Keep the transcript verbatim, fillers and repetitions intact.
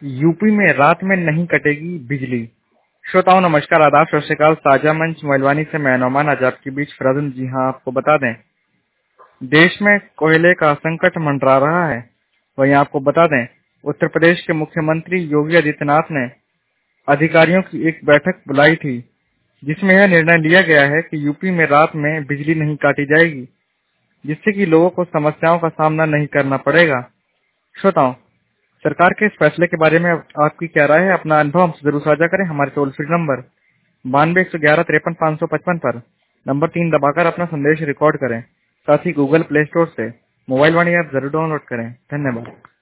UP में रात में नहीं कटेगी बिजली। श्रोताओं नमस्कार, आदाब, सत श्री अकाल। ताजा मंच मोबाइलवानी से मैं नौमान आज आपके बीच फिरादन। जी हाँ, आपको बता दें देश में कोयले का संकट मंडरा रहा है। वहीं आपको बता दें उत्तर प्रदेश के मुख्यमंत्री योगी आदित्यनाथ ने अधिकारियों की एक बैठक बुलाई थी, जिसमें यह निर्णय लिया गया है कि यूपी में रात में बिजली नहीं काटी जाएगी, जिससे कि लोगों को समस्याओं का सामना नहीं करना पड़ेगा। श्रोताओं, सरकार के इस फैसले के बारे में आपकी क्या राय है? अपना अनुभव हमसे जरूर साझा करें। हमारे टोल फ्री नंबर बानवे एक सौ ग्यारह तिरपन पाँच सौ पचपन पर नंबर तीन दबाकर अपना संदेश रिकॉर्ड करें। साथ ही गूगल प्ले स्टोर से मोबाइल वाणी ऐप जरूर डाउनलोड करें। धन्यवाद।